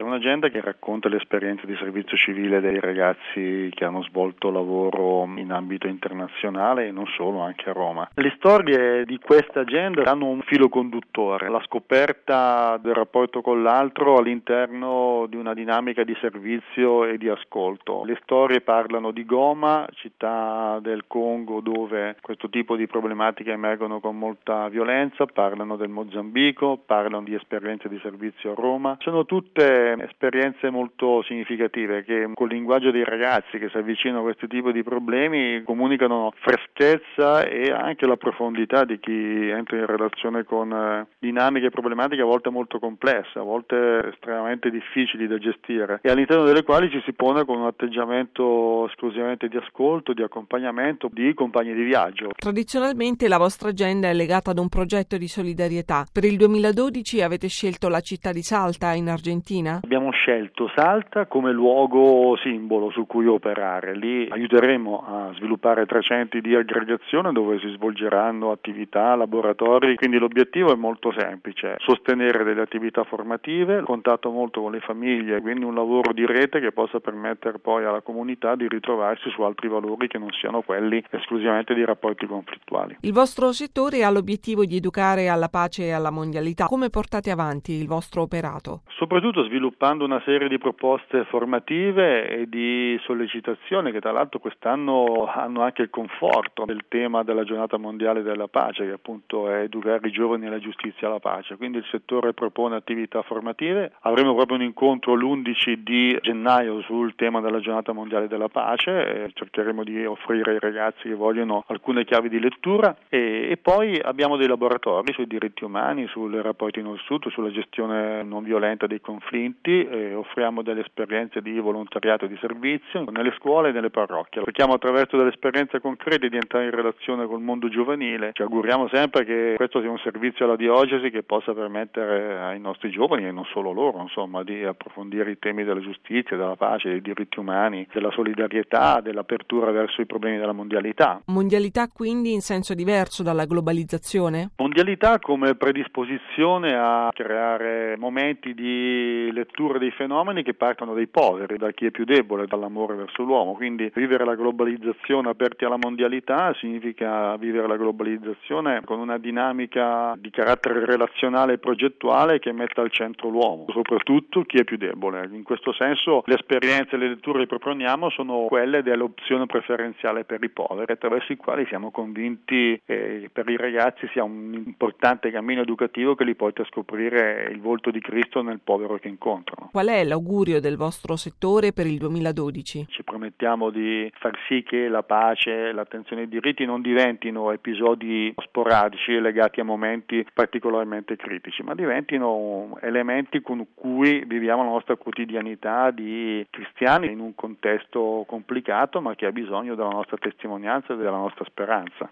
un'agenda che racconta l'esperienza di servizio civile dei ragazzi che hanno svolto lavoro in ambito internazionale e non solo, anche a Roma. Le storie di questa agenda hanno un filo conduttore, la scoperta del rapporto con l'altro all'interno di una dinamica di servizio e di ascolto. Le storie parlano di Goma, città del Congo dove questo tipo di problematiche emergono con molta violenza, parlano del Mozambico, parlano di esperienze di servizio a Roma. Sono tutte esperienze molto significative che col linguaggio dei ragazzi che si avvicinano a questo tipo di problemi comunicano freschezza e anche la profondità di chi entra in relazione con dinamiche e problematiche a volte molto complesse, a volte estremamente difficili da gestire e all'interno delle quali ci si pone con un atteggiamento esclusivamente di ascolto, di accompagnamento, di compagni di viaggio. Tradizionalmente la vostra agenda è legata ad un progetto di solidarietà. Per il 2012 avete scelto la città di Salta in Argentina? Abbiamo scelto Salta come luogo simbolo su cui operare. Lì aiuteremo a sviluppare 3 centri di aggregazione dove si svolgeranno attività, laboratori, quindi l'obiettivo è molto semplice: sostenere delle attività formative, contatto molto con le famiglie, quindi un lavoro di rete che possa permettere poi alla comunità di ritrovarsi su altri valori che non siano quelli esclusivamente di rapporti conflittuali. Il vostro settore ha l'obiettivo di educare alla pace e alla mondialità. Come portate avanti il vostro operato? Soprattutto sviluppando una serie di proposte formative e di sollecitazione che tra l'altro quest'anno hanno anche il conforto del tema della giornata mondiale della pace, che appunto è educare i giovani alla giustizia e alla pace. Quindi il settore propone attività formative. Avremo proprio un incontro l'11 di gennaio sul tema della giornata mondiale della pace e cercheremo di offrire ai ragazzi che vogliono alcune chiavi di lettura e poi abbiamo dei laboratori sui diritti umani, sui rapporti nord-sud, sulla gestione non violenta dei conflitti e offriamo delle esperienze di volontariato e di servizio nelle scuole e nelle parrocchie. Cerchiamo attraverso delle esperienze concrete di entrare in relazione col mondo giovanile. Ci auguriamo sempre che questo sia un servizio alla diocesi che possa permettere ai nostri giovani e non solo loro, insomma, di approfondire i temi della giustizia, della pace, dei diritti umani, della solidarietà, dell'apertura verso i problemi della mondialità. Mondialità quindi in senso diverso dalla globalizzazione? Mondialità come predisposizione a creare momenti di lettura dei fenomeni che partono dai poveri, da chi è più debole, dall'amore verso l'uomo. Quindi vivere la globalizzazione aperti alla mondialità significa vivere la globalizzazione con una dinamica di carattere relazionale e progettuale che metta al centro l'uomo, soprattutto chi è più debole. In questo senso le esperienze e le letture che proponiamo sono quelle dell'opzione preferenziale per i poveri, attraverso i quali siamo convinti che per i ragazzi sia un importante cammino educativo che li porta a scoprire il volto di Cristo nel povero che incontrano. Qual è l'augurio del vostro settore per il 2012? Ci promettiamo di far sì che la pace e l'attenzione ai diritti non diventino episodi sporadici legati a momenti particolarmente critici, ma diventino elementi con cui viviamo la nostra quotidianità di cristiani in un contesto complicato, ma che ha bisogno della nostra testimonianza e della nostra speranza.